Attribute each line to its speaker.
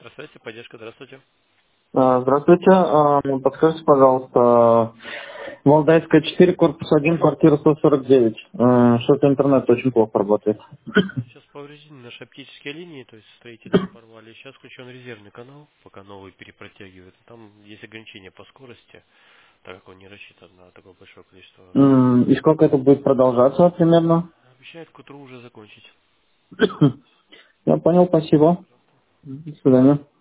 Speaker 1: Здравствуйте, поддержка, здравствуйте.
Speaker 2: Здравствуйте. Подскажите, пожалуйста, Валдайская 4, корпус 1, квартира 149. Что-то интернет очень плохо работает.
Speaker 1: Сейчас повреждены наши оптические линии, то есть строители их порвали. Сейчас включен резервный канал, пока новый перепротягивает. Там есть ограничения по скорости, так как он не рассчитан на такое большое количество.
Speaker 2: И сколько это будет продолжаться примерно?
Speaker 1: Обещает к утру уже закончить.
Speaker 2: Я понял, спасибо. До свидания.